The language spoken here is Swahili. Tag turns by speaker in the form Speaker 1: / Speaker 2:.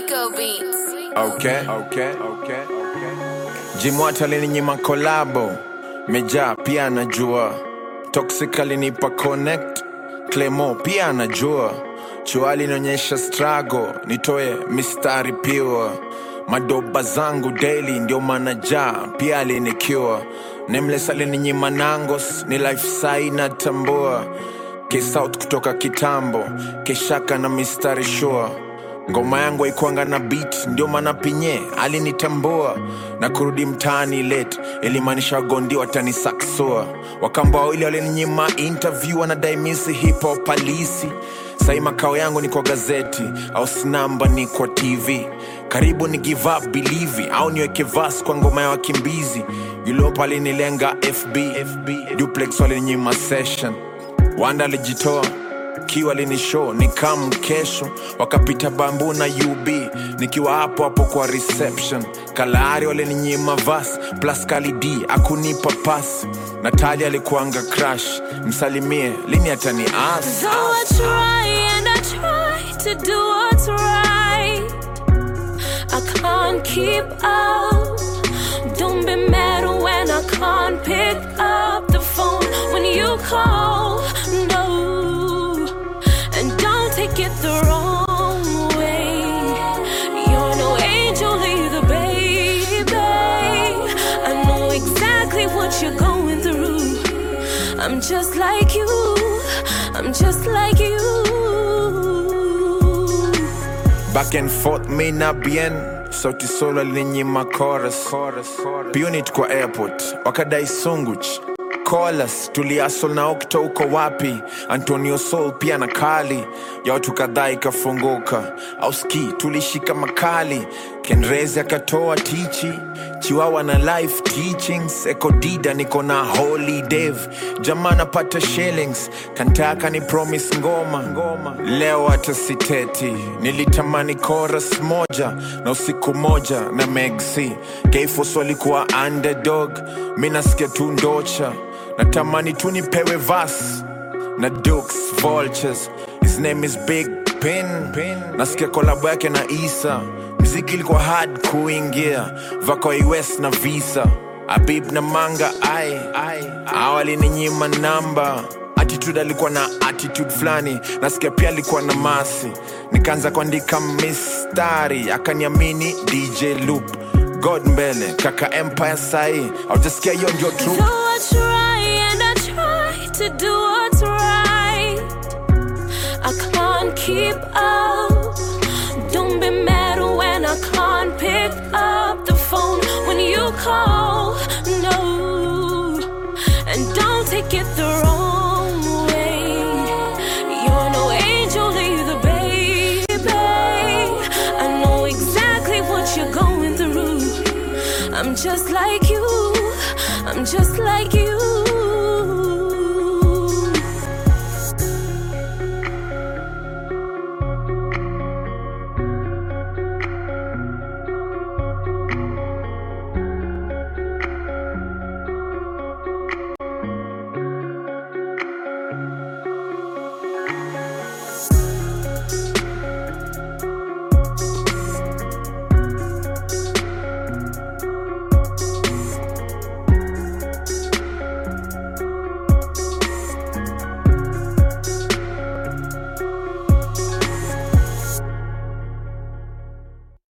Speaker 1: Rico Beats.
Speaker 2: Okay. Jimwata alininyima kolabo, Meja pia anajua. Toxic alinipa connect, Clemo pia anajua. Chua alinionyesha struggle, nitoe mistari pure. Madoba zangu daily ndio manaja, pia alinikiwa. Nameless alininyima nangos, ni life sai na tambua. K-South kutoka kitambo, Keshaka na mistari sure. Ngoma yangu haikuanga na beat, ndio maana pinye alinitambua. Na kurudi mtaani late, ilimaanisha gondi watanisaksua. Wakamba wawili walininyima interview, wanadai misi hip hop palisi. Sai makao yangu ni kwa gazeti, au sinamba ni kwa TV. Karibu ni give up, believe, au niweke verse kwa ngoma ya wakimbizi. Yulopa alinilenga FB, Duplex walininyima session. Wanda alijitoa, Kiwa alinishow, nikam kesho. Wakapita Bambu na UB, nikiwa hapo kwa reception. Kalahari walininyima verse, plus Kali D akunipa pass. Natalia alikuanga crush, msalimie lini atani ask.
Speaker 3: So I try and I try to do what's right. I can't keep up. Don't be mad when I can't pick up the phone when you call. No, and don't take it the wrong way. You're no angel either, baby. I know exactly what you're going through. I'm just like you. I'm just like you.
Speaker 2: Back and forth, me na bien. Sauti Sol alininyima chorus. Punit kwa airport, wakadai Sunguch. Call us, tuliasol na Okto uko wapi. Antonio Sol pia na Kali, ya watu kadhaa ikafunguka. Auski tulishika makali, Kenrezi akatoa tichi. Chiwawa na life teachings, Eko Dida niko na Holy Dave. Jamaa napata shillings, kantaka ni promise ngoma. Leo hata siteti, nilitamani chorus moja na usiku moja na Megsi. K-Force walikuwa underdog, mina sikia tu ndocha. Natamani tu nipewe verse na Dukes Vultures. His name is Big Pin. Nasikia kolabo yake na Isa. Mziki ilikuwa hard kuingia, vako US na visa. Habib na Manga awali ninyima namba. Attitude alikuwa na attitude flani, nasikia pia alikuwa na masi. Nikaanza kuandika mistari, akaniamini DJ Loop. God mbele, kaka Empire sai, I'll just get you on your truth.
Speaker 3: So I try and I try to do what's right. I can't keep up. Don't be mad when I can't pick up the phone when you call. No, and don't take it the wrong way. You're no angel either, baby. I know exactly what you're going through. I'm just like you. I'm just like you.